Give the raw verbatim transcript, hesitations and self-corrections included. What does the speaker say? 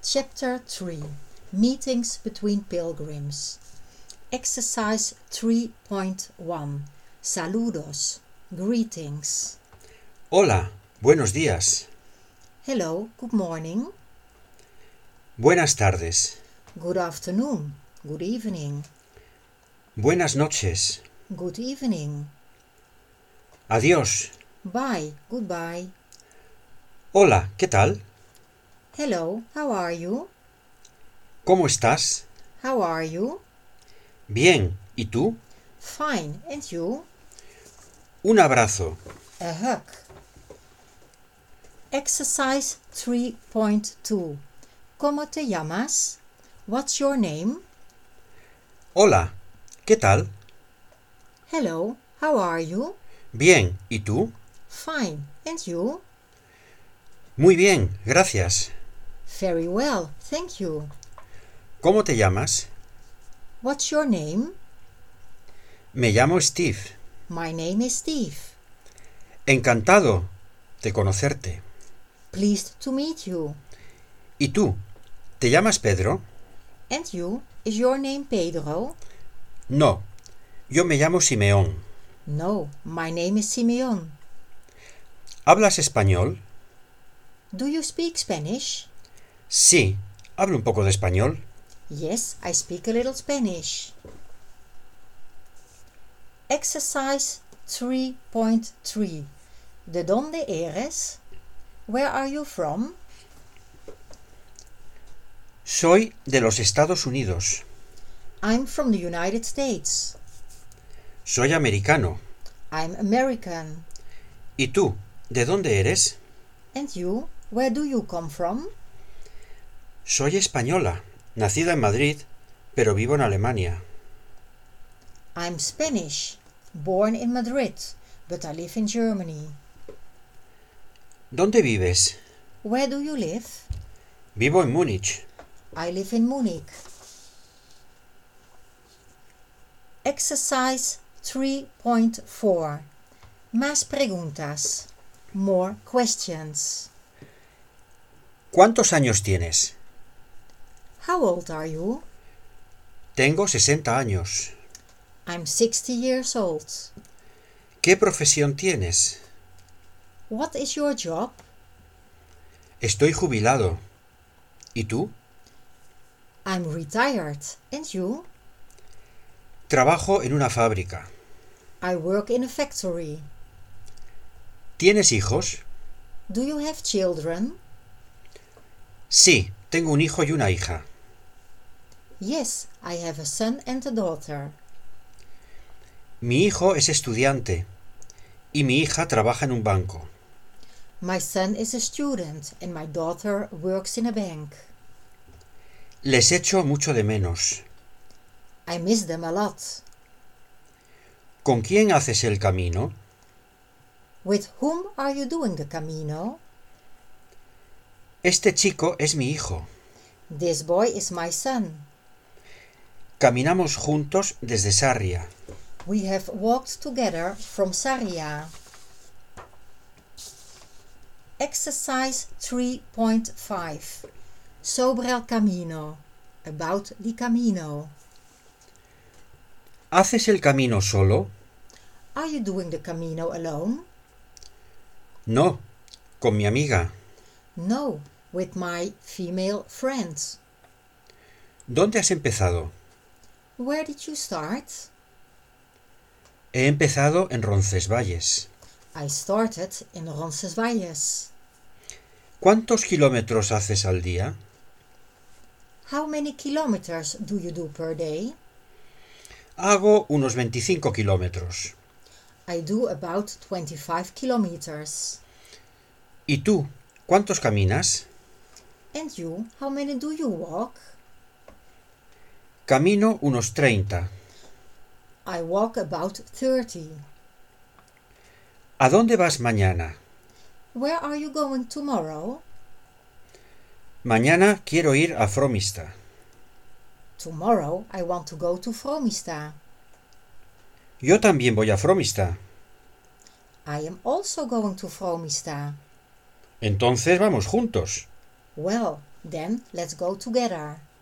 Chapter three. Meetings between pilgrims. Exercise three point one. Saludos. Greetings. Hola, buenos días. Hello, good morning. Buenas tardes. Good afternoon. Good evening. Buenas noches. Good evening. Adiós. Bye. Goodbye. Hola, ¿qué tal? Hello, how are you? ¿Cómo estás? How are you? Bien, ¿y tú? Fine, and you? Un abrazo. A hug. Exercise three point two. ¿Cómo te llamas? What's your name? Hola, ¿qué tal? Hello, how are you? Bien, ¿y tú? Fine, and you? Muy bien, gracias. Very well, thank you. ¿Cómo te llamas? What's your name? Me llamo Steve. My name is Steve. Encantado de conocerte. Pleased to meet you. ¿Y tú? ¿Te llamas Pedro? And you? Is your name Pedro? No, yo me llamo Simeón. No, my name is Simeon. ¿Hablas español? Do you speak Spanish? Sí, hablo un poco de español. Yes, I speak a little Spanish. Exercise three point three. ¿De dónde eres? Where are you from? Soy de los Estados Unidos. I'm from the United States. Soy americano. I'm American. ¿Y tú? ¿De dónde eres? And you? Where do you come from? Soy española, nacida en Madrid, pero vivo en Alemania. I'm Spanish, born in Madrid, but I live in Germany. ¿Dónde vives? Where do you live? Vivo en Múnich. I live in Munich. Exercise three point four. Más preguntas. More questions. ¿Cuántos años tienes? How old are you? Tengo sesenta años. I'm sixty years old. ¿Qué profesión tienes? What is your job? Estoy jubilado. ¿Y tú? I'm retired. And you? Trabajo en una fábrica. I work in a factory. ¿Tienes hijos? Do you have children? Sí, tengo un hijo y una hija. Yes, I have a son and a daughter. Mi hijo es estudiante y mi hija trabaja en un banco. My son is a student and my daughter works in a bank. Les echo mucho de menos. I miss them a lot. ¿Con quién haces el camino? With whom are you doing the camino? Este chico es mi hijo. This boy is my son. Caminamos juntos desde Sarria. We have walked together from Sarria. Exercise three point five. Sobre el camino. About the camino. ¿Haces el camino solo? Are you doing the camino alone? No, con mi amiga. No, with my female friends. ¿Dónde has empezado? Where did you start? He empezado en Roncesvalles. I started in Roncesvalles. ¿Cuántos kilómetros haces al día? How many kilometers do you do per day? Hago unos veinticinco kilómetros. I do about twenty-five kilometers. ¿Y tú? ¿Cuántos caminas? And you, how many do you walk? Camino unos treinta. I walk about thirty. ¿A dónde vas mañana? Where are you going tomorrow? Mañana quiero ir a Fromista. Tomorrow I want to go to Fromista. Yo también voy a Fromista. I am also going to Fromista. Entonces vamos juntos. Well, Then let's go together.